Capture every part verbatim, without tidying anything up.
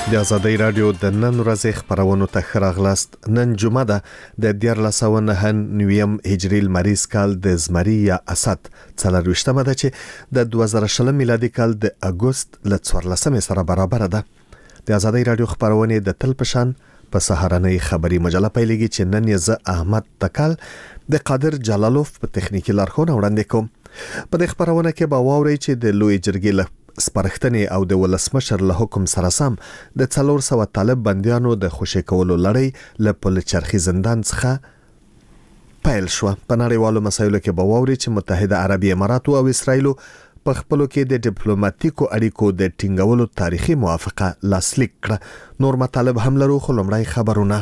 د آزادۍ رادیو د نن ورځې خبرونو ته ښه راغلاست. نن جمعه ده د دیارلس سوه نهه نویم هجري لمریز کال د زمري یا اسد څلرویشتمه ده چې د دوه زره شلم میلادي کال د اګوست له څوارلسمې سره برابر ده. د آزادۍ رادیو خبرونه د تل پشان په سهارنۍ خبري مجله پیلېږي چې نن یې زه احمد تکل د قادر جلالوف په تخنیکی لارښوونه وړاندې کوم. په دې خبرونه کې به واورئ چې د لوی جرګې له سپارښتنې او د ولسمشر له حکم سره سم د څلور سوه طالب بندیانو د خوشي کولو لړۍ له پل چرخي زندان څخه پیل شو. په نړیوالو مسایلو کې به واورئ چې متحده عربي اماراتو او اسرائیل په خپلو کې د ډیپلوماټیکو اړیکو د ټینګولو تاریخي موافقه لاسلیک کړه. نور مطالب هم لرو، خو لومړی خبرونه.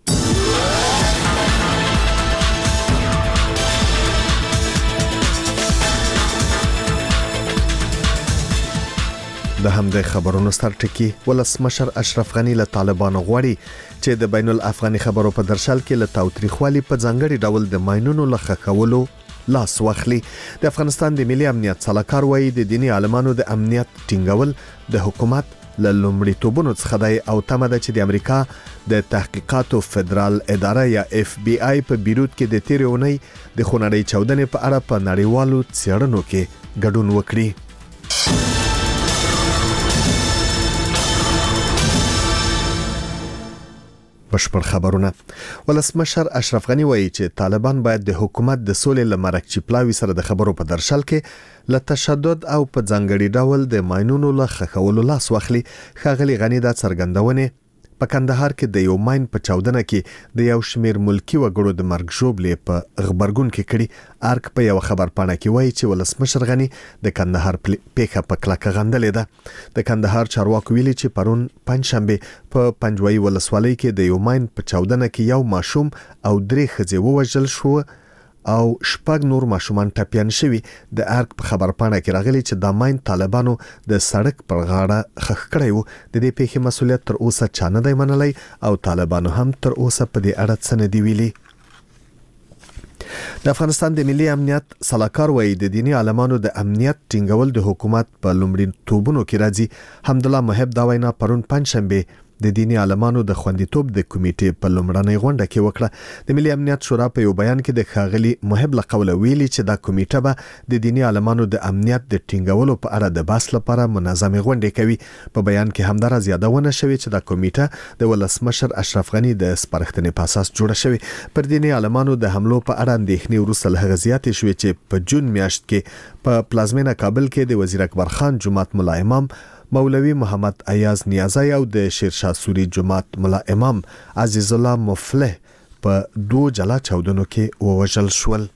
د همدې خبرونو سرټکی ولسمشر اشرف غنی له طالبانو غواړي چې د بین الافغاني خبرو په درشل کې له تاوتریخوالي په ځانګړي ډول د ماینونو لخوا کولو لاس واخلي. د افغانستان د ملي امنیت سلاکار وایي د دینی عالمانو د امنیت ټینګول د حکومت له لومړیتوبونو څخه دی او تمه ده چې د امریکا د تحقیقاتو فدرال اداره یا اف بی آی په بیروت کې د تیرې اونۍ د خونړۍ چاودنې په اړه په نړیوالو څېړنو کې ګډون وکړي. بشپړ خبرونه. ولسمشر اشرف غنی وایي چې طالبان باید د حکومت د سولې لمرک چپلاوي سره د خبرو په درشل کې له تشدد او په ځانګړي ډول د ماینونو له خخولو لاس واخلي. ښاغلي غنی دا څرګندونه په کندهار کې د یو ماین په چاودنه کې د یو شمیر ملکی وګړو د مرګ ژوبلې په غبرګون کې کړي. ارک په یو خبر پاڼه کې وایي چې ولسمشر غنی د کندهار پیښه په کلکه غندلې ده. د کندهار چارواکو ویلي چې پرون پنځشنبه په پنجوي ولسوالۍ کې د یو ماین په چاودنه کې یو ماشوم او درې ښځې ووژل شو او شپږ نور ماشومان ټپيان شوي. د ارک په خبر پاڼه کې راغلي چې د ماین طالبانو د سړک پر غاړه خخ کړی وو. د دې پیښې مسؤلیت تر اوسه چا نه دی منلی او طالبانو هم تر اوسه په دې اړه څه نه دی ویلي. د افغانستان د ملي امنیت سلاکار وایي د دینی عالمانو د امنیت ټینګول د حکومت په لومړیتوبونو کې راځي. حمدالله محب دا وینا پرون پنځشنبه د دینی عالمانو د خوندیتوب د کمیټې په لومړنۍ غونډه کې وکړه. د ملي امنیت شورا په یو بیان کې د ښاغلي محب له قوله ویلي چې دا کمیټه به د دینی عالمانو د امنیت د ټینګولو په اړه د بحث لپاره منظمې غونډې کوي. په بیان کې همدارا یادونه شوې چې دا کمیټه د ولسمشر اشرف غنی د سپارښتنې په اساس جوړه شوې. پر دینی عالمانو د حملو په اړه اندېښنې وروسته له هغه زیاتې شوې چې په جون میاشت کې په پلازمینه کابل کې د وزیر اکبر خان جماعت ملا امام مولوی محمد ایاز نیازی او د شیرشاه سوری جماعت ملا امام عزیز الله مفلح په دوه جلا چاودنو کې ووژل شول.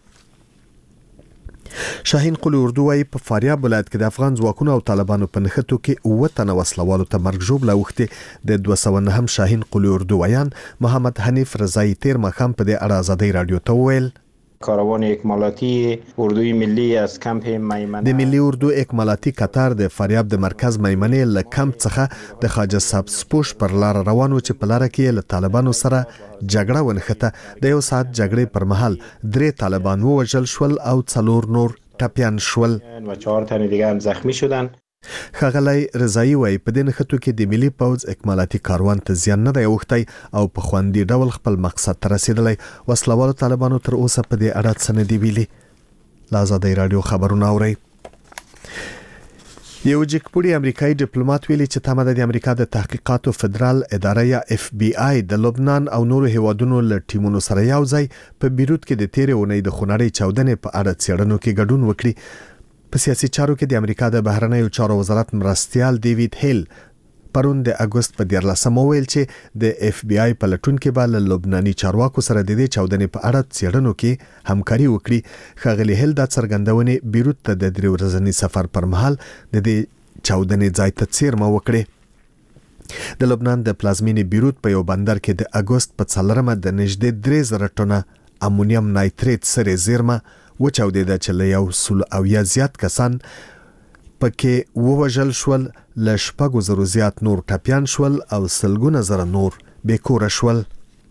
شاهین قلی اردو وايي په فاریاب ولایت کې د افغان ځواکونو او طالبانو په نښتو کې اوه تنه وسلوالو ته مرګ ژوبله اوښتې. د دوه سوه نهم شاهین قلی اردو ویان محمد حنیف رضایی تیر ماښام په دې اړه آزادۍ رادیو ته وویل کاروان اکمالاتی اردوی ملی از کمپ میمنه د ملی اردو اکمالاتی قطار د فاریاب د مرکز میمنه له کمپ څخه د خواجه سبزپوش پر لار روانو چې په لار کې له طالبانو سره جګړه ونښته. د یو ساعت جګړې پر مهال درې طالبان ووژل شول او څلور نور ټپيان شول و چهار تن دیگه هم زخمی شدن. ښاغلی رضایی وایي په دې نښتو کې د ملي پوځ اکمالاتي کاروان ته زیان نه دی اوښتی او په خوندي ډول خپل مقصد ته رسیدلی. وسلوالو طالبانو تر اوسه په دې اړه څه نه دي ویلي. له آزادۍ رادیو خبرونه اورئ. یو جګپوړي امریکایي ډیپلوماټ ویلي چې تمه ده د امریکا د تحقیقاتو فدرال اداره یا اف بی آی د لبنان او نورو هیوادونو له ټیمونو سره یو ځای په بیروت کې د تیرې اونۍ د خونړۍ چاودنې په اړه څېړنو کې ګډون وکړي. په سیاسي چارو کې د امریکا د بهرنیو چارو وزارت مرستیال ډیوید هیل پرون د اګوست په دیارلسمه ویل چې د اف بی آی پلټونکو به له لبناني چارواکو سره د دې چاودنې په اړه څېړنو کې همکاري وکړي. ښاغلي هیل دا څرګندونه بیروت ته د درې ورځني سفر پر مهال د دې چاودنې ځای ته څیرمه وکړي. د لبنان د پلازمینې بیروت په یو بندر کې د اګوست په څلورمه د نږدې درې زره ټنه امونیم نایتریت سره زیرمه وچاودېده چې له یو سل او یا زیات کسان پکې ووژل شول، له شپږو زرو زیات نور ټپیان شول او سلګونه زره نور بېکوره شول.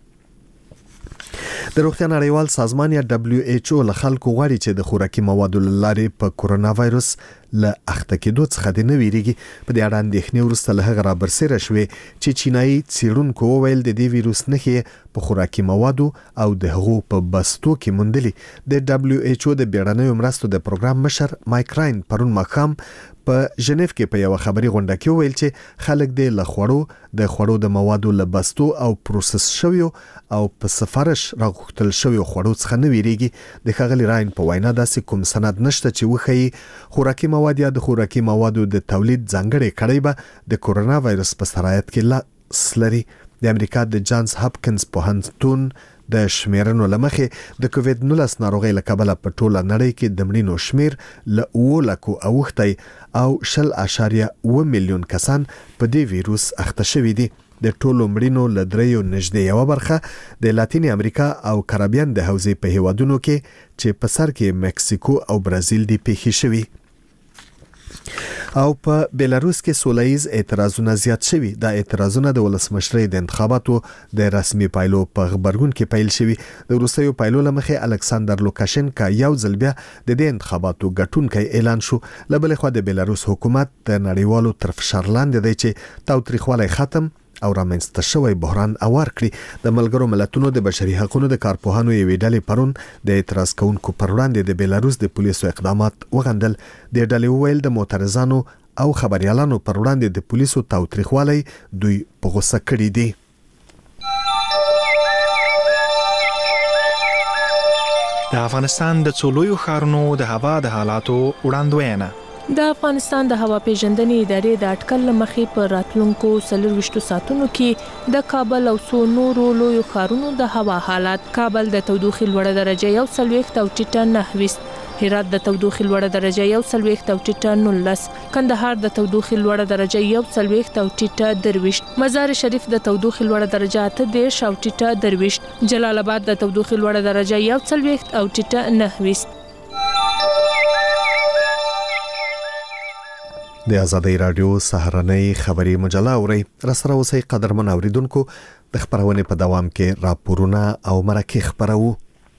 د روغتیا نړیوال سازمان یا دبلیو ایچ او له خلکو غواړي چې د خوراکي موادو له لارې په کورونا وایرس له اخته کېدو څخه د نه ویریږي. په دې اړه اندېښنې وروسته له هغه رابرسېره شوې چې چینایي څېړونکو وویل د دې ویروس نښې په خوراکي موادو او د هغو په بستو کې موندلي. د دبليو ایچ او د بیړنیو مرستو د پروګرام مشر مایک راین پرون ماښام په ژنیف کې په یو خبري غونډه کې وویل چې خلک د لخوړو د خوړو د موادو له بستو او پروسس شویو او په سفارش راغوښتل شویو خوړو څخه نه ویریږي. د ښاغلي راین په وینا داسې کوم سند نشته چې وښیي خوراکي مواد یا د خوراکي موادو د تولید ځانګړې کړۍ به د کورونا وایرس په سرایت کې لاس لري. د امریکا د جانز هاپکینز پوهنتون د شمیرنو لمخې د کووید نولس ناروغۍ له کبله په ټوله نړۍ کې د مړینو شمیر له اوه لکو اوښتی او شل اعشاریه اوه میلیون کسان په دې ویروس اخته شوي دي. د ټولو مړینو له دریو نږدې یوه برخه د لاتینې امریکا او کریبیان د حوزې په هیوادونو کې چې په سر کې مکسیکو او برازیل دي پیښې شوي. او په بیلاروس کې سولهییز اعتراضونه زیات شوي. دا اعتراضونه د ولسمشرۍ د انتخاباتو د رسمي پایلو په غبرګون کې پیل شوي. د وروستیو پایلو لمخې الکساندر لوکاشنکا یو ځل بیا د دې انتخاباتو ګټونکی اعلان شو. له بلې خوا د بیلاروس حکومت د نړیوالو تر فشار لاندې دی چې تاوتریخوالی ختم او رامنځته شوی بحران اوار کړي. د ملګرو ملتونو د بشري حقوقو د کارپوهانو یوې ډلې پرون د اعتراض کوونکو پر وړاندې د بیلاروس د پولیسو اقدامات وغندل. د ډلې وویل د معترضانو او خبريالانو پر وړاندې د پولیسو تاوتریخوالی دوی په غوسه کړي دي. د افغانستان د څولویو ښارونو د هوا د حالاتو وړاندوینه. د افغانستان د هوا پیژندنې ادارې د اټکل لمخې پر راتلونکو څلورویشتو ساعتونو کې د کابل او څو نورو لویو ښارونو د هوا حالات: کابل د تودوخې لوړه درجه یو څلوېښت او ټیټه نهه ویشت، هرات د تودوخې لوړه درجه یو څلوېښت او ټیټه نولس، کندهار د تودوخې لوړه درجه یو څلوېښت او ټیټه درویشت، مزار شریف د تودوخې لوړه درجه اته دېرش او ټیټه درویشت، جلال آباد د تودوخې لوړه درجه یو څلوېښت او ټیټه نهه ویشت. د آزادۍ رادیو سهارنۍ خبري مجله اوري. راسره اوسئ قدرمن اوریدونکو. د خبرونې په دوام کې راپورونه او مرکې خبرو.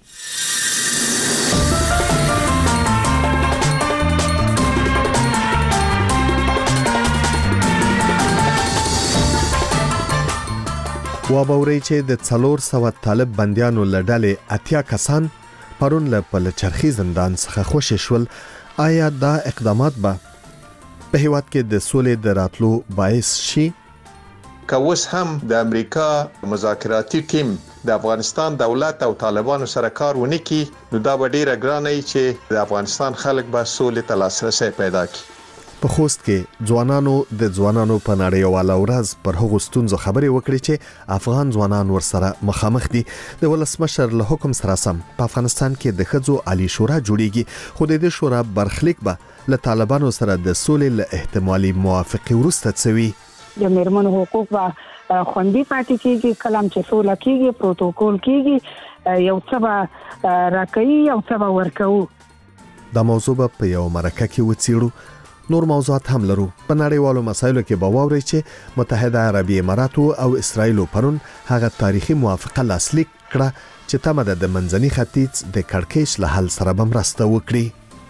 وابوري چې د څلور سوه طالب بنديانو لړلې اتیا کسان پرون له پلچرخي زندان څخه خوشي شول. آیا دا اقدامات به په هیواد کې د سولې د راتلو باعث شي؟ که اوس هم د امریکا مذاکراتي ټیم د افغانستان دولت او طالبانو سره کار ونه کړي، نو دا به ډیره ګرانه وي چې د افغانستان خلک به سولې ته لاسرسی پیدا کړي. په خوست کې ځوانانو د ځوانانو په نړیواله ورځ پر هغو ستونزو خبرې وکړې چې افغان ځوانان ورسره مخامخ دي. د ولسمشر له حکم سره سم په افغانستان کې د ښځو عالی شورا جوړیږي، خو د دې شورا برخلیک به له طالبانو سره د سولې له احتمالي موافقې وروسته څه وي. د میرمنو حقوق به خوندي پاتې کیږي، کلم چې سوله کیږي پروتوکول کیږي، یو څه به راکوي یو څه به ورکوي. دا موضوع به په یو مرکه کې وڅېړو. نور موضوعات هم لرو. په نړیوالو مسایلو کې به واورئ چې متحده عربي اماراتو او اسرائیل پرون هغه تاریخي موافقه لاسلیک کړه چې تمه ده د منځني ختیځ د کړکېچ له حل سره به مرسته وکړي.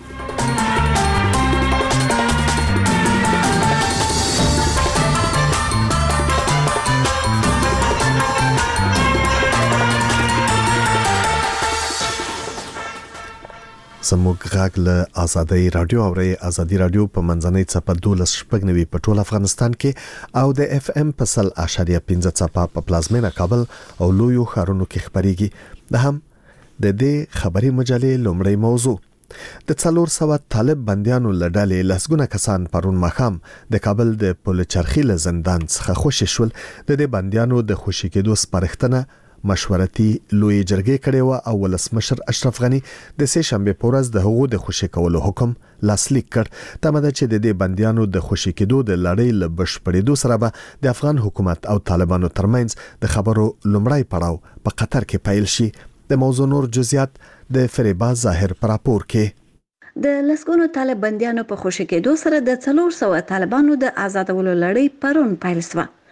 زموږ غږ له آزادۍ رادیو اوري. آزادۍ رادیو په منځنۍ څپه دولس شپږ نوي په ټول افغانستان کې او د اف ام په سل اشاریه پنځه څپه په پلازمینه کابل او لویو ښارونو کې خبريږي. د هم د دې خبري مجلې لومړی موضوع د څلور سوه طالب بنديانو لړلې لسګونه کسان پرون مخام د کابل د پلچرخي له زندان څخه خوشي شول. د دې بنديانو د خوشي کېدو سپارښتنه مشورتي لوی جرګې کړي و او ولسمشر اشرف غنی د سه شنبه پورز د حقوقو د خوشي کولو حکم لاسلیک کړ. تمه ده چې د دې بنديانو د خوشي کېدو د لړۍ له بشپړېدو سره به د افغان حکومت او طالبانو ترمنځ د خبرو لومړی پړاو په قطر کې پیل شي. د موضوع نور جزئیات د فریبا ظاهر پر راپور کې. د لسګونو طالب بنديانو په خوشي کېدو سره د څلور سوه طالبانو د آزادولو لړۍ پرون پیل شوه.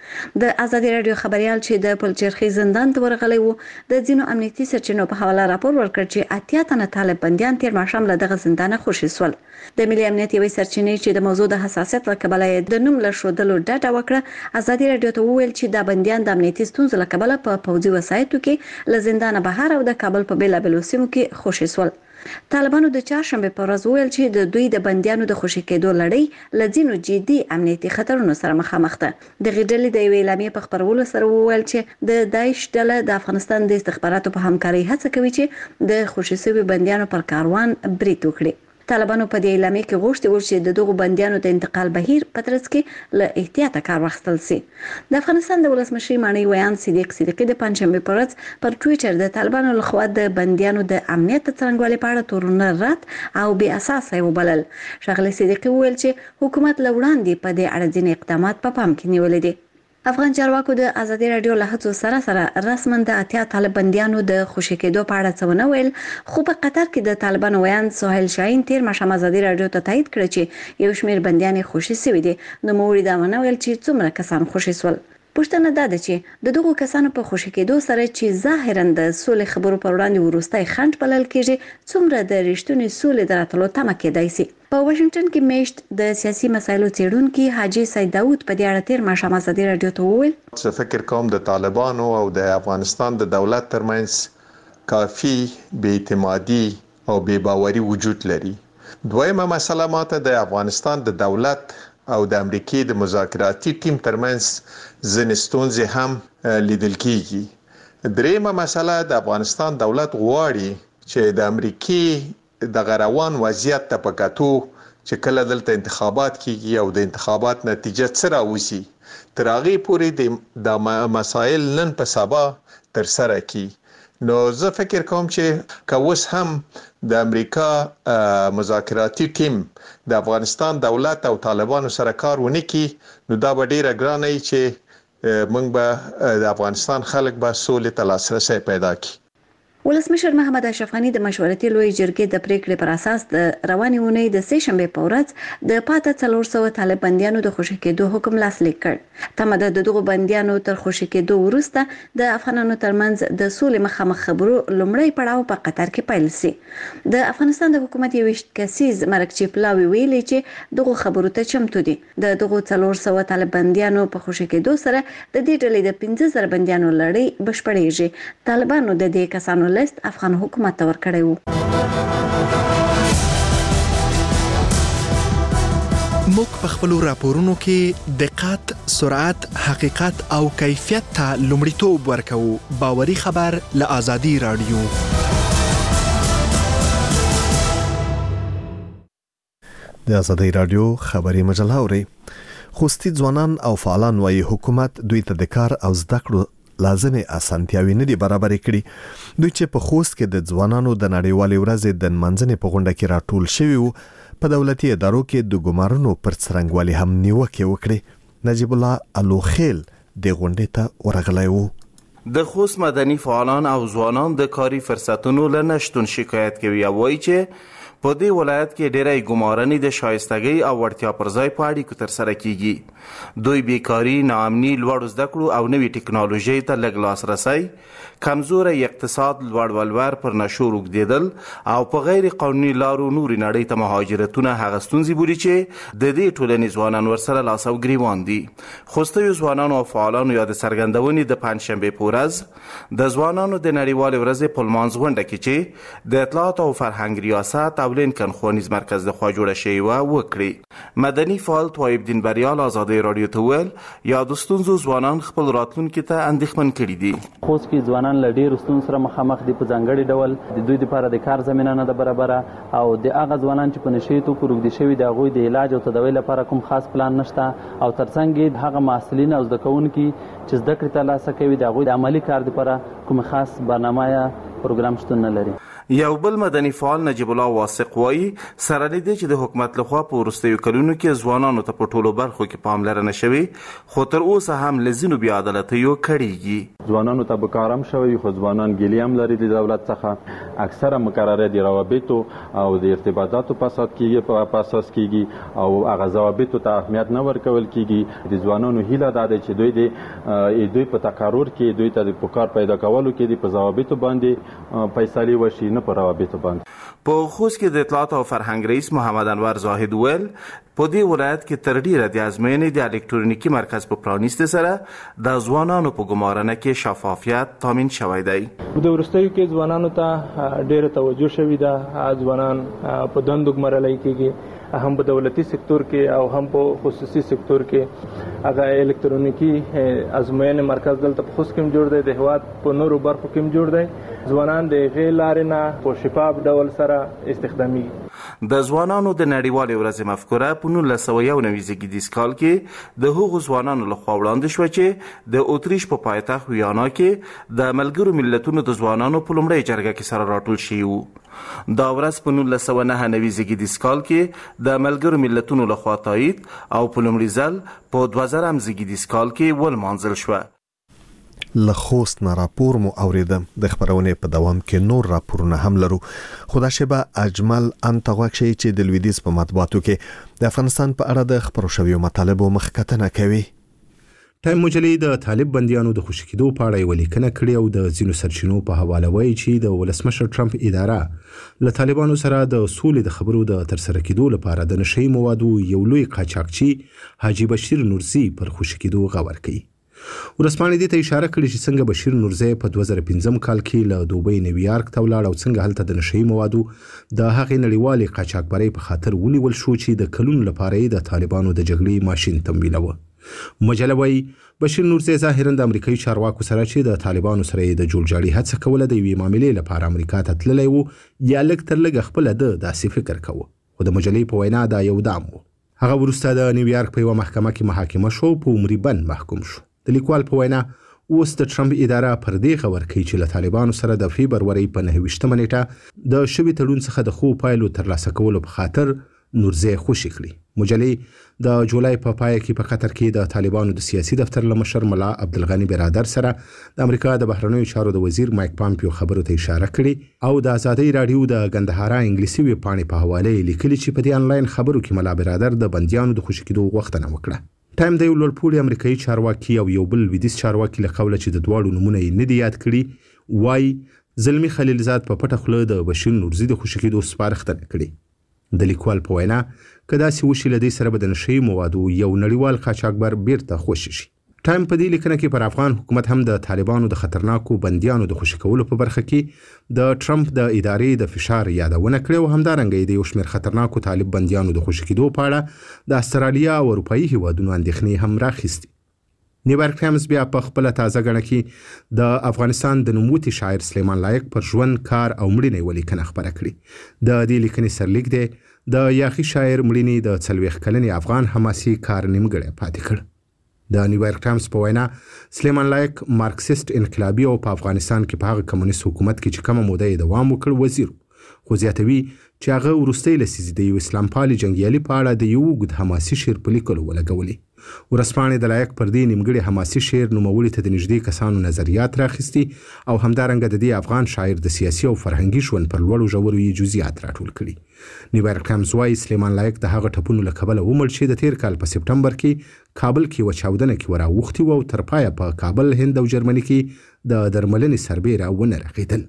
د ازادي رادیو خبريال چې د پلچرخي زندان ته ورغلی وو د ځینو امنیتي سرچینو په حواله راپور ورکړ چې اتیا تنه طالب بنديان تیر ماښام له دغه زندانه خوشي سول. د ملي امنیت یوې سرچینې چې د موضوع د حساسیت له کبله د نوم له ښودلو ډډه وکړه، ازادي رادیو ته وویل چې دا بنديان د امنیتي ستونزو له کبله په پوځي وسایطو کې له زندانه بهر او د کابل په بیلابیلو سیمو کې خوشي سول. طالبانو د چهارشنبه په ورځ وویل چې د دوی د بنديانو د خوشي کېدو لړۍ له ځینو جدي امنیتي خطرونو سره مخامخ ده. د غډلې د یوې اعلامیې په خبرولو سره وویل چې د داعش ډله د افغانستان د استخباراتو په همکارۍ هڅه کوي چې د خوشي شوي بنديانو پر کاروان برید وکړي. طالبانو په دې اعلامیه کې غوښتي و چې د دغو بنديانو د انتقال بهیر په ترڅ کې له احتیاطه کار واخیستل شي. د افغانستان د ولسمشر مانی ویان صدیق صدیقی د پنځمبه پر ورځ پر ټوئیټر د طالبانو لخوا د بنديانو د امنیت څرنګوالي په اړه تورونه رد او بې اساسه وبلل. ښاغلي صدیقی وویل چې حکومت له وړاندې په دې اړه ځینې اقدامات په پام کې نیولي دي. افغان چارواکو د ازادي رادیو له هڅو سره سره رسماً د اتیا طالب بنديانو د خوشي کېدو په اړه څه ونه ویل، خو په قطر کې د طالبانو ویان سهیل شاهین تیر ماښام ازادي رادیو ته تایید کړ چې یو شمېر بنديان خوشي شوي دي. نو موږ دا ونه ویل چې څومره کسان خوشي سول. پوښتنه دا ده چې د دغو کسانو په خوشي کېدو سره چې ظاهراً د سولې خبرو پر وړاندې وروستی خنډ بلل کېږي، څومره د رښتونې سولې د راتلو تمه کېدای شي. په واشنگټن کې میشت د سیاسي مسایلو څېړونکي حاجي سید داود په دې اړه تیر ماښام ازادي رادیو ته وویل څه فکر کوم د طالبانو او د افغانستان د دولت ترمنځ کافي بې اعتمادي او بې باوري وجود لري. دویمه مسله ماته د افغانستان د دولت او د امریکای د مذاکراتي ټیم ترمنځ ځینې ستونزې هم لیدل کیږي. دریمه مسله د افغانستان دولت غواړي چې د امریکای د غروان وضعیت ته پکاتو چې کله دلته انتخابات کیږي او د انتخابات نتیجه څه راوځي تر هغه پورې د مسایل نن په سبا تر سره کی. نو زه فکر کوم چې کوس هم د امریکا مذاکراتي ټیم د افغانستان دولت او طالبانو سره کار ونه کی، نو دا به ډیره ګرانه وي چې موږ به د افغانستان خلک به سولې ته لاسرسی پیدا کړي. ولسمشر محمد اشرف غني د مشورتي لوی جرګې د پریکړې پر اساس د روانې اونۍ د سه شنبه په ورځ د پاته څلور سوه طالب بنديانو د خوشي کېدو حکم لاسلیک کړ. تمه ده د دغو بنديانو تر خوشي کېدو وروسته د افغانانو ترمنځ د سولې مخامخ خبرو لومړی پړاو په قطر کې پیل شي. د افغانستان د حکومت یو کسیز مرکچی پلاوی ویلي چې دغه خبرو ته چمتو دي. د دغو څلور سوه طالب بنديانو په خوشي کېدو سره د دې ډلې د پنځه زره بنديانو لړۍ بشپړېږي. طالبانو د دې کسانو لست افغان حکومت ته ورکړی وو. موږ په خپلو راپورونو کې دقت، سرعت، حقیقت او کیفیت ته لومړیتوب ورکوو. باوري خبر له ازادي رادیو. د ازادي رادیو خبري مجله اوري. خوستي ځوانان او فعالان وايي حکومت دوی ته د کار او زده کړو لازمي اسانتیاوي نه دي برابر کړي. دوی چې په خوست کې د ځوانانو د نړیوالې ورځې د منځنۍ په غونډه کې راټول شوي وو، په دولتي ادارو کې د ګمارونو پر څرنګوالي هم نیوکه وکړي. نجیب الله الوخیل د غونډې ته ورغلی وو. د خوست مدني فعالان او ځوانان د کاري فرصتونو له نشتون شکایت کوي او وایي چې په دې ولایت کې ډېری ګمارنې د شایستګۍ او وړتیا پر ځای په اړیکو ترسره کیږي. دوی بیکاري، ناامني، لوړو زده کړو او نوې ټکنالوژۍ ته لږ لاسرسی، کمزوری اقتصاد، لوړ ولور پر نشور اوږدېدل او په غیر قانوني لارو نورې نړۍ ته مهاجرتونه هغه ستونزې بولي چې د دې ټولنې ځوانان ورسره لاس او ګریوان دي. خوستیو ځوانانو او فعالانو یا د څرګندونې د پنجشنبې په ورځ د ځوانانو د نړیوالې ورځې په لمانځ غونډه کې چې د اطلاعات او فرهنګ ریاست او لینکن ښوونیز مرکز د خوا جوړه شوې وه وکړي. مدني فعال طایب دین بریال ازادي رادیو ته ویل یا د ستونزو ځوانان خپل راتلونکي ته اندېښمن کړي دي. خوست کې ځوانان له ډېرو ستونزو سره مخامخ دي. په ځانګړي ډول د دوی لپاره د کار زمینه نه ده برابره او د هغه ځوانان چې په نشې توکو روږدي شوي د هغوی د علاج او تداوۍ لپاره کوم خاص پلان نشته او ترڅنګ یې هغه محصلین او زده کوونکي چې زده کړې ترلاسه کوي د هغوی د عملي کار لپاره کوم خاص برنامه یا پروګرام شتون نه لري. یو بل مدني فعال نجیب الله واثق وایي سره دې چې د حکومت لخوا په وروستیو کلونو کې ځوانانو ته په ټولو برخو کې پاملرنه شوې خو تر اوسه هم له ځینو بې عدالتیو کړېږي. ځوانانو ته به کار هم شوی خو ځوانان ګیلې هم لري د دولت څخه. اکثره مقرره د روابطو او د ارتباطاتو په اساس کېږي په اساس کېږي او هغه ضوابطو ته اهمیت نه ورکول کېږي. د ځوانانو هیله دا ده چې دوی د دوی په تقرر کې دوی ته د کار پیدا کولو کې د په ضوابطو باندې فیصلې وشي نه په روابطو باندې. په خوست کې د اطلاعات او فرهنګ رئیس محمد انور زاهد ویل په دې ولایت کې تر ډیره د ازموینې د الکترونیکي مرکز په پرانیستو سره د ځوانانو په ګمارنه کې شفافیت تامین شوی دی. د وروستیو کې ځوانانو ته ډیره توجه شوې ده. ځوانان په دندو ګمارل کېږي هم په دولتي سکتور کې او هم په خصوصي سکتور کې. هغه الکترونیکي ازموینې مرکز دلته په خوست کې جوړ دی، د هیواد په نورو برخو کې جوړ دی. ځوانان د غیر لارې نه په شفاف ډول سره استخدامي. د ځوانانو د نړیوالې ورځې مفکوره په نولس سوه یو نوي زیږدیز کال کې د هغو ځوانانو لخوا وړاندې شوه چې د اتریش په پایتخت ویانا کې د ملګرو ملتونو د ځوانانو په لومړۍ جرګه کې سره راټول شوي وو. دا ورځ په نولس سوه نهه نوي زیږدیز کال کې د ملګرو ملتونو لخوا تایید او په لومړي ځل په دوه زرم زیږدیز کال کې ولمانځل شوه. له خوست نه راپور مو اوریدم. د خبرونې په دوام کې نور راپورونه هم لرو. خدا شبه اجمل انتغوک شي چې د لویدیز په مطبوعاتو کې د افغانستان په اړه د خبرو شویو مطالبو مخکتنه کوي. ټایم مجلې د طالب بنديانو د خوشی کېدو په اړه یو لیکنه کړې او د ځینو سرچینو په حواله وایي چې د ولسمشر ټرمپ اداره له طالبانو سره د سولې د خبرو د ترسره کېدو لپاره د نشئی موادو یو لوی قاچاقچي حاجی بشیر نورزي پر خوشی کېدو غور کوي. ورسپانې دې ته اشاره کړې چې څنګه بشیر نورزي په دوه زره پنځم کال کې له دوبۍ نیویارک ته ولاړ او څنګه هلته د نشئی موادو د هغې نړیوالې قاچاقبرۍ په خاطر ونیول شو چې د کلونو لپاره یې د طالبانو د جګړې ماشین تمویلوه. مجله وایي بشیر نورزي ظاهرا د امریکایي چارواکو سره چې د طالبانو سره د جوړجاړي هڅه کوله د یوې معاملې لپاره امریکا ته تللی و یا لږ تر لږه خپله ده داسې فکر کوه. خو د مجلې په وینا دا یو دام و. هغه وروسته د نیویارک په یوه محکمه کې محاکمه شو په عمري بند محکوم شو. د لیکوال په وینا اوس د ټرمپ اداره پر دې خبر کوي چې له طالبانو سره د فبرورۍ په نهه ویشتمه نیټه د شوي تړون څخه د ښو پایلو ترلاسه کولو په خاطر نورزي خوشي کړي. مجلې د جولای په پای کې په قطر کې د طالبانو د سیاسي دفتر له مشر ملا عبدالغني برادر سره د امریکا د بهرنیو چارو د وزیر مایک پامپیو خبرو ته اشاره کړې او د آزادۍ راډیو د ګندهارا انګلیسي ویب پاڼې په حواله لیکلي چې په دې انلاین خبرو کې ملا برادر د بنديانو د خوشي کېدو غوښتنه وکړه. ټایم د یو لوړپوړي امریکایي چارواکي او یو بل لویدیځ چارواکي له قوله چې د دواړو نومونه یې نه دي یاد کړي وایي زلمي خلیلزاد په پټه خوله د بشیر نورزي د خوشي کېدو سپارښتنه کړې. د لیکوال په وینا که داسې وشي له دې سره به د نشئی موادو یو نړیوال قاچاقبر بیرته خوشي شي. ټایم په دې لیکنه کې پر افغان حکومت هم د طالبانو د خطرناکو بنديانو د خوشي کولو په برخه کې د ټرمپ د ادارې د فشار یادونه کړې او همدارنګه د یو شمېر خطرناکو طالب بنديانو د خوشي کېدو په اړه د استرالیا او اروپایي هیوادونو اندېښنې هم راخیستې. نیویارک ټایمز بیا په خپله تازه ګڼه کې د افغانستان د نوموتي شاعر سلیمان لایق پر ژوند کار او مړینې یوه لیکنه خپره کړې. د دې لیکنې سرلیک دی د یاخي شاعر مړینې د څلوېښت کلنې افغان حماسي کار نیمګړی پاتې کړ. د نیویارک ټایمز په وینا سلیمان لایق مارکسیست انقلابي او په افغانستان کې په هغه کمونیست حکومت کې چې کومه موده یې دوام وکړ وزیر خو زیاتوي چې هغه وروستۍ لسیزې د یو اسلام پالي جنګیالي په اړه د یو اوږد حماسي شعر په لیکلو ولګولې. ورځپاڼې د لایق پر دې نیمګړي حماسي شعر نوموړي ته د نږدې کسانو نظریات راخیستي او همدارنګه د دې افغان شاعر د سیاسي او فرهنګي ژوند پر لوړو ژورو یې جزئیات راټول کړي. نیویارک ټایمز وایي سلیمان لایق د هغه ټپونو له کبله ومړ چې د تیر کال په سپټمبر کې کابل کې یوه چاودنه کې وراوښتي وو او تر پایه په کابل، هند او جرمني کې د درملنې سربیره ونه رغېدل.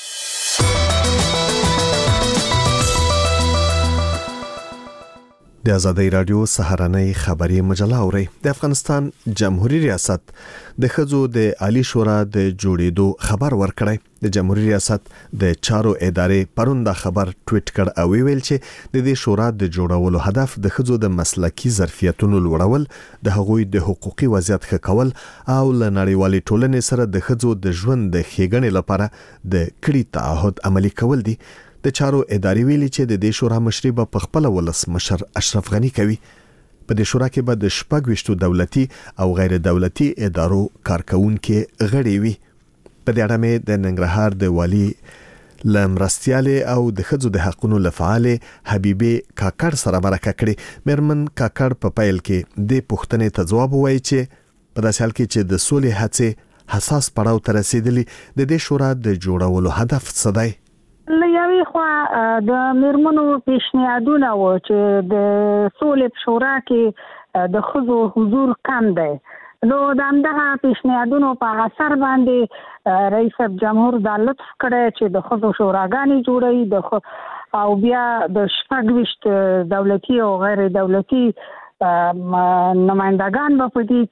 د آزادۍ رادیو سهارنۍ خبري مجله اوري. د افغانستان جمهوریت ریاست د ښځو د عالی شورا د جوړېدو خبر ورکړی. د جمهوریت ریاست د چارو ادارې پرون دا خبر ټویټ کړ او ویل چې د دې شورا د جوړولو هدف د ښځو د مسلکي ظرفیتونو لوړول، د هغوی د حقوقي وضعیت ښه کول او له نړیوالې ټولنې سره د ښځو د ژوند د ښېګڼې لپاره د کړي تعهد عملي کول دي. د چارو ادارې ویلي چې د دې شورا مشري به په خپله ولسمشر اشرف غني کوي. په دې شورا کې به د شپږ ویشتو دولتي او غیر دولتي ادارو کارکونکي غړي وي. په دې اړه مې د ننګرهار د والي لمرستياله او د خځو د حقوقو لفعال حبيبه کاکړ سره مرکه کړې. مرمن کاکړ په پایل کې د پښتنې ته جواب وایي چې په داسې حال کې چې د سولې هڅې حساس پړاو ته رسیدلی د دې شورا د جوړولو هدف څه دی؟ لوی خو د مرمنو پیشنهادونه و چې د سولې شورا کې د خزو حضور کم دی. نو د همدغه پیشنهادونو په اثر باندې رئیس جمهور د لطف کړی چې د خزو شوراګانې جوړوي د او بیا د شپږ ویشت دولتي او غیر دولتي نمائندگان به پدې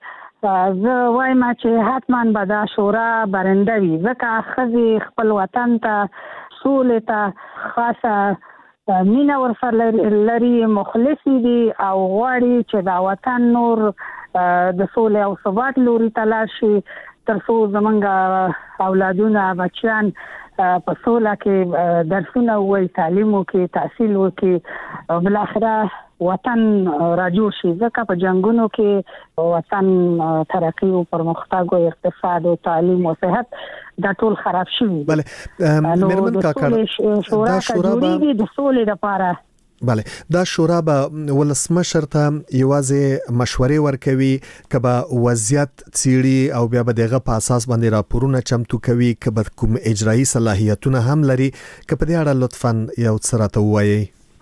کې زه وایم چې حتما به دا شورا برنده وي، ځکه ښځې خپل وطن ته سولې ته خاصه مینه ورسره لري، مخلصې دي او غواړي چې دا وطن نور د سولې او ثبات لوري ته لاړ شي، تر څو زمونږ اولادونه بچیان په سوله کې درسونه ووایي، تعلیم وکړي، تحصیل وکړي، بالاخره وطن راجوړ شي. ځکه په جنګونو کې وطن ترقی او پرمختګ او اقتصاد او تعلیم او صحت دا ټول خراب شوي. بله مرمن کاکړ شورا جوړیږي د سولې لپاره. بله دا شورا به ولسمشر ته یوازې مشورې ورکوي، کبه وضعیت څیړي او بیا به دغه په اساس باندې راپورونه چمتو کوي، کبه کوم اجرایی صلاحیتونه هم لري، کبه دې اړه لطفاً یو څه راته ووایي.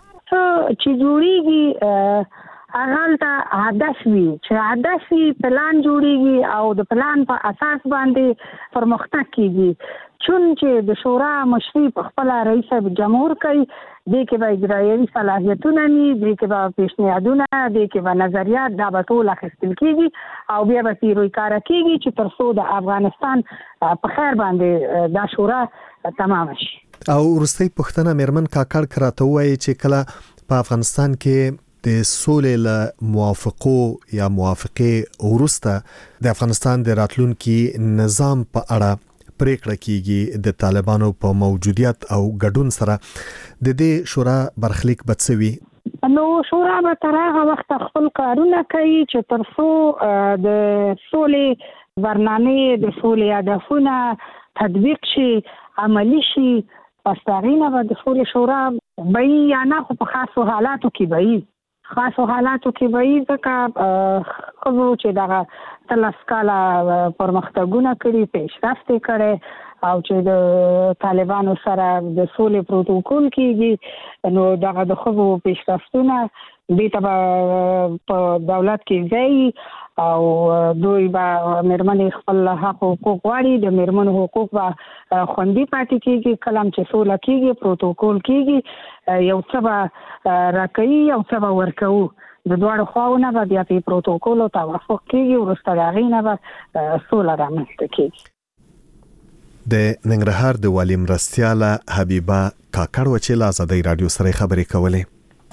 چې جوړیږي هغه ته هدف وي، چې هدف وي پلان جوړیږي او د پلان په اساس باندې پرمختګ کیږي. چون چې د شورا مشري په خپل رئیس جمهور کوي، دې کې به اجرایی صلاحیتونه ني، دې کې به پیشنهادونه، دې کې به نظریات دا به ټول اخیستل کیږي او بیا به پیروي کار کیږي چې تر څو د افغانستان په خیر باندې دا شورا تمام شي. او ورستۍ پښتنه مرمن کاکړ کراته وایي چې کله په افغانستان کې د سولې له موافقو یا موافقه ورسته د افغانستان د راتلونکي نظام په اړه پریکړه کیږي د طالبانو په موجودیت او ګډون سره، د دې شورا برخلیک بڅوي. نو شورا به تر هغه وخت خپل کارونه کوي چې تر څو د سولې برنامه د سولې هدفونه تطبیق شي، عملی شي. پس داغینه به د سولې شورا به یا نه خو په خاصو حالاتو کې به خاصو حالاتو کې به ځکه خو چې دغه تلس کاله پرمختګونه کړي، پیشرفت کړي او چې د طالبانو سره د سولې پروتوکول کېږي، نو دغه د خو پیشرفتونه دې ته په دولت کې ځای او دوی به مرمنې خپل حق حقوق غواړي، د مرمنو حقوق به خوندي پاتې کېږي. کله چې سوله کېږي، پروتوکول کېږي، یو څه به راکوي یو څه به ورکوو، د دواړو خواونه به بیا په پروتوکول او توافق کېږي، وروسته د هغې نه به سوله رامنځته کېږي. د ننګرهار د والي مرستیاله حبیبه کاکړ و چې له ازادۍ راډیو سره خبرې کولې.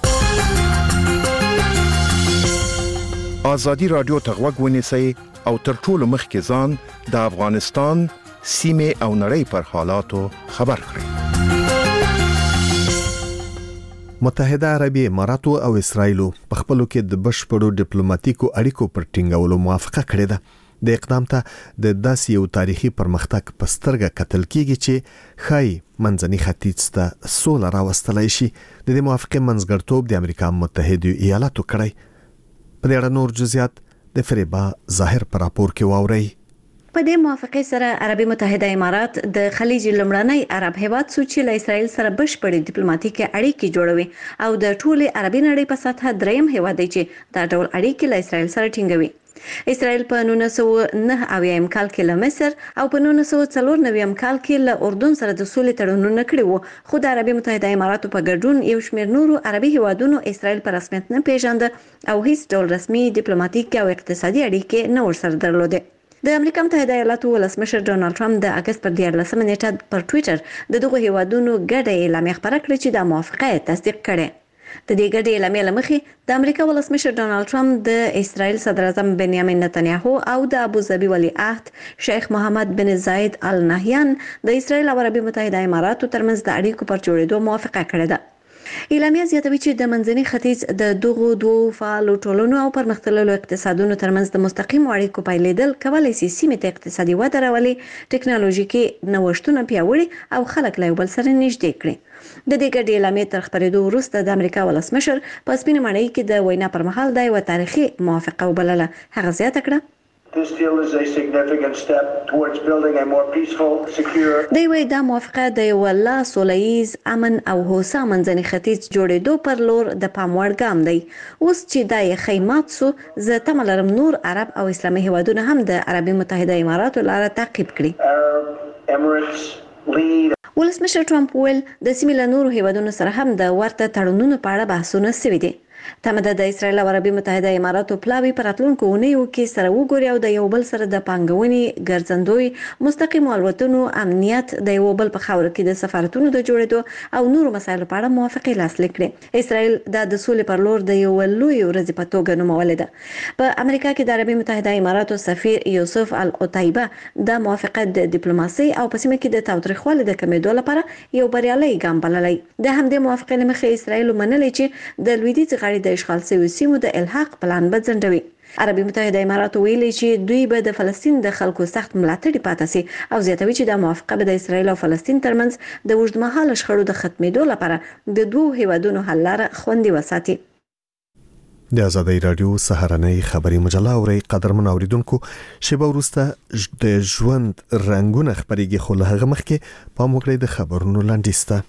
ازادي راډیو ته غوږ ونیسئ او تر ټولو مخکې ځان د افغانستان سیمې او نړۍ پر حالاتو خبر کړئ. متحده عربي اماراتو او اسرایل په خپلو کې د بشپړو ډیپلوماټیکو اړیکو پر ټینګولو موافقه کړې ده. د اقدام ته د داسې یو تاریخي پرمختګ په سترګه کتل کیږي چې خای منځني ختیځ ته سوله راوستلای شي. د دې موافقه منځګړتوب د امریکا متحده ایالاتو کړی. په دې اړه نور جزئیات د فریبا ظاهر پر راپور کې واوري. په دې موافقه سره عربي متحده امارات د خلیج لمړنۍ عرب هیواد سو چې له اسرایل سره بشپړې ډیپلوماټیکي اړیکې جوړوي او د ټولې عربي نړۍ په سطحه دریم هیواد دی چې دا ډول اړیکې له اسرایل سره ټینګوي. اسرائیل په نولس سوه نه اویا کال کې له مصر او په نولس سوه څلور نوي کال کې له اردن سره د سولې تړونونه کړي وو، خو د عربي متحده اماراتو په ګډون یو شمېر نورو عربي هیوادونو اسرائیل په رسمیت نه پیژانده او هیڅ ډول رسمي ډیپلوماټیک او اقتصادي اړیکې نه ورسره درلودې. د امریکا متحده ایالاتو ولسمشر ډونالد ټرمپ د اگست پر دیارلسمه نیټه پر ټوئیټر د دغه هیوادونو ګډه اعلامیه خپره کړې چې د موافقه تصدیق کړي. د دې ګډې اعلامیې له مخې د امریکا ولسمشر ډونالد ټرمپ د اسرائیل صدر اعظم بنیامین نتنیاهو او د ابوظبي ولیعهد شیخ محمد بن زاید ال نهیان د اسرائیل او عربي متحده اماراتو ترمنځ د اړیکو پر جوړېدو موافقه کړې ده. اعلامیه زیاتوي چې د منځني ختیځ د دغو دوو فعالو ټولنو او پرمختللو اقتصادونو ترمنځ د مستقیم اړیکو پایلیدل کولای شي سیمې ته اقتصادي وده راولي، ټکنالوژیکي نوښتونه پیاوړي او خلک له یو بل سره نږدې کړي. د دې ګډې اعلامیې تر خپرېدو وروسته د امریکا ولسمشر په سپینه ماڼۍ کې د وینا پر مهال دا یوه تاریخي موافقه وبلله. هغه زیاته کړه This deal is a significant step towards building a more peaceful, secure. د یوې دا موافقه د یو لا سولیز امن او هوسا منځني ختیځ جوړېدو پر لور د پام وړ ګام دی. اوس چې دا یې خیمات سو، زه تمه لرم نور عرب او اسلامي هیوادونه هم د عربي متحده اماراتو لاره تعقیب کړي. Arab Emirates lead. ولسمشر ټرمپ ویل د سیمې له نورو هیوادونو سره هم د ورته تړونونو په اړه بحثونه شوي دي. تمه ده د اسرائیل او عربي متحده اماراتو پلاوي په راتلونکو اونیو کې سره وګوري او د یو بل سره د پانګونې، ګرځندوی، مستقیم الوتنو، امنیت، د یو بل په خاوره کې د سفارتونو د جوړېدو او نورو مسایلو په اړه موافقې لاسلیک کړي. اسرائیل دا د سولې پر لور د یو لوی ورځې په توګه نومولې ده. په امریکا کې د عربي متحده اماراتو سفیر یوسف القتیبه دا موافقه د ډیپلوماسي او په سیمه کې د تاوتریخوالي د کمېدو لپاره یو بریالي ګام بللی. د همدې موافقې له مخې اسرائیل منلې چې د لویدیځ غاړې د اشغال شویو سیمو د الحاق پلان به ځنډوي. عربي متحده اماراتو ویلي چې دوی به د فلسطین د خلکو سخت ملاتړي پاتې سي او زیاتوي چې دا موافقه به د اسرائیل او فلسطین ترمنځ د اوږدمهاله شخړو د ختمېدو لپاره د دوو هیوادونو حل لاره خوندي وساتي. د آزادۍ رادیو سهارنۍ خبري مجله اوري قدرمن اوریدونکو، شیبه وروسته د ژوند رنگونه خبريږي، خو له هغه مخکې پام وکړئ د خبرونو لاندې.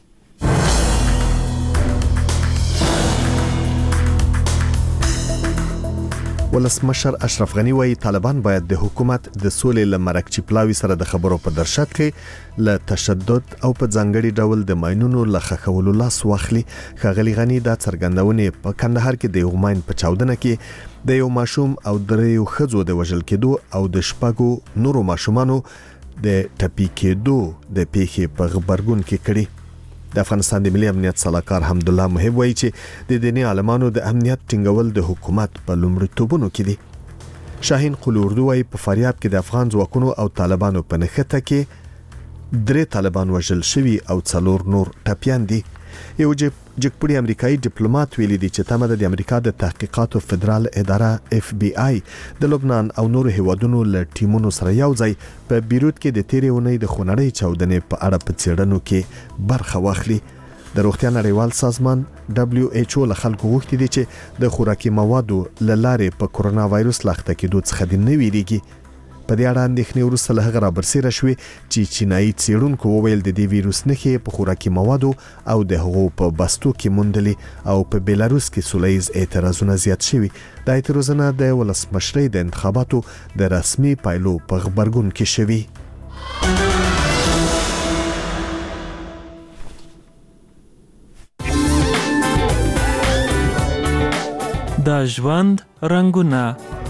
ولسمشر اشرف غنی وایي طالبان باید د حکومت د سولې لمرکچی پلاوی سره د خبرو په درشت کې له تشدد او په ځانګړي ډول د ماینونو لخښولو لاس واخلي. ښاغلي غنی دا څرګندونه په کندهار کې د یو ماین په چاودنه کې د یو ماشوم او دریو ښځو د وژل کېدو او د شپږو نورو ماشومانو د ټپي کېدو د پیښې په خبرګون کې کړي. د افغانستان د ملي امنیت صلاحکار حمدالله محب وایي چې د دیني عالمانو د امنیت ټینګول د حکومت په لومړیتوبونو کې دي. شاهین قلوردو وایي په فاریاب کې د افغان ځواکونو او طالبانو په نښته کې درې طالبان وژل شوي او څلور نور ټپیان دي. یو جګپوړي امریکایي ډیپلوماټ ویلي دی چې تمه د امریکا د تحقیقاتو فدرال اداره اف بی آی د لبنان او نورو هیوادونو له ټیمونو سره یو ځای په بیروت کې د تیرې اونۍ د خونړۍ چاودنې په اړه په څېړنو کې برخه واخلي. د روغتیا نړیوال سازمان دبليو ایچ او له خلکو غوښتي دي چې د خوراکي موادو له لارې په کورونا وایروس لاخته کېدو څخه دې نه ویریږي. په دې اړه اندېښنې وروسته له هغه رابرسېره شوې چې چینایي څېړونکو وویل د دې ویروس نښې په خوراکي موادو او د هغو په بستو کې موندلې او په بیلاروس کې سولیز اعتراضونه زیات شوي. دا اعتراضونه د ولسمشرۍ د انتخاباتو د رسمي پایلو په خبرګون کې شوي. د ژوند رنگونه.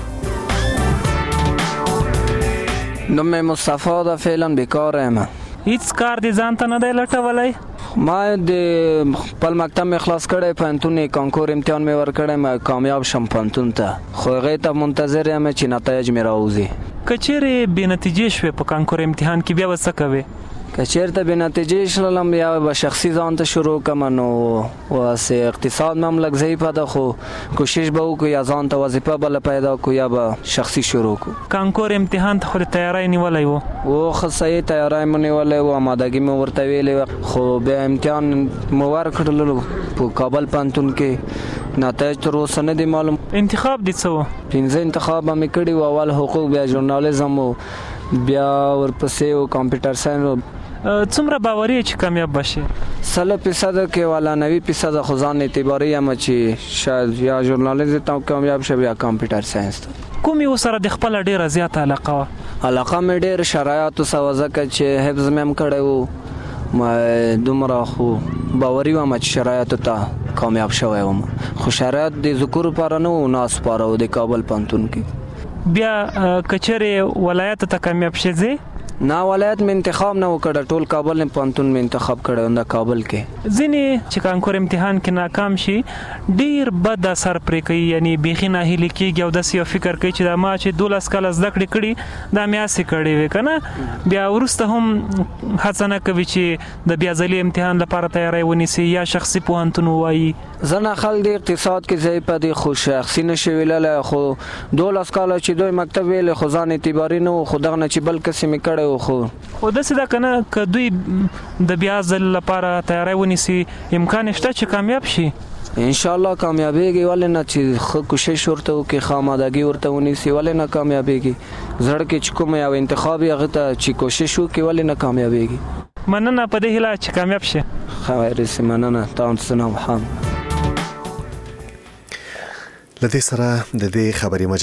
نوم مصطفی دا فعلا بیکارم. هیڅ کار دې ځان ته نه دی لټولی؟ ما د خپل مکتب مې خلاص کړی، پوهنتون کانکور امتحان مې ورکړی، کامیاب شم پوهنتون ته، خو هغې ته منتظر یم چې نتایج مې راوځي. که چیرې بې نتیجې شوې په کانکور امتحان کې، بیا به څه کوې؟ که چیرته بې نتیجې شلم بیا به شخصي ځان ته شروع کړم. نو واسې اقتصاد مې هم لږ ضعیفه ده، خو کوشش به وکړو یا ځان ته وظیفه بله پیدا کړو یا به شخصي شروع کړو. کانکور امتحان ته خو د تیاری نیولی و؟ و ښه صحیح تیاری مو نیولی و، آمادګي مې ورته ویلې وه، خو بیا امتحان مو ورکړلو په کابل پوهنتون کې، نتایج تر اوسه نه دي معلوم. انتخاب دې څه و؟ پنځه انتخاب مې کړي و، اول حقوق، بیا ژورنالیزم و، بیا ورپسې و کمپیوټر ساینس. څومره باوري چې کامیاب بشي؟ سل فیصد کې والا نوي فیصد خو ځان اعتباري یم چې شاید یا ژورنالیزم ته کامیاب شم یا کمپیوټر ساینس ته. کوم یو سره د خپل ډیره زیاته علاقه وه؟ علاقه مې ډېر شرایطو سره ځکه چې حفظ مې هم کړی و، ما دومره خو باوري وم چې شرایطو ته کامیاب شوی وم، خو شرایط د ذکور لپاره نه و، ناس لپاره و د کابل پوهنتون کې. بیا که چیرې ولایت ته کامیاب شې ځې؟ نه ولایت مې انتخاب نه وکړ، ټول کابل نه پانتون مې انتخاب کړو د کابل کې. ځینې چې کانکور امتحان کې ناکام شي ډیر بد اثر پرې کوي، یعنی بیخي ناهیلي کېږي او داسې یو فکر کوي چې دا ما چې دولس کاله زده کړې کړي دا مې هسې کړې وې که نه، بیا وروسته هم هڅه نه کوي چې د بیا ځلي امتحان لپاره تیاری ونیسي یا شخصي پوهنتون ووایي. زه ناخل د اقتصاد کې ضعیفه دي خو شخصي نشي ویللی، خو دولس کاله چې دوی مکتب ویلې خو ځان اعتباري نه و، خو دغه نه چې بل کس مې کړی و. خو خو داسې ده که نه که دوی د بیا ځل لپاره تیاری ونیسي امکان شته چې کامیاب شي؟ انشاءالله کامیابیږي، ولې نه چې ښه کوشش ورته وکړي، ښه آمادګي ورته ونیسي، ولې نه کامیابیږي. زړه کې چې کوم یو انتخاب یې هغه ته چې کوشش وکړي ولې نه کامیابیږي. مننه په دې هیله چې کامیاب شي. خیر سي، مننه تاسو نه هم. لدې سره د دې خبري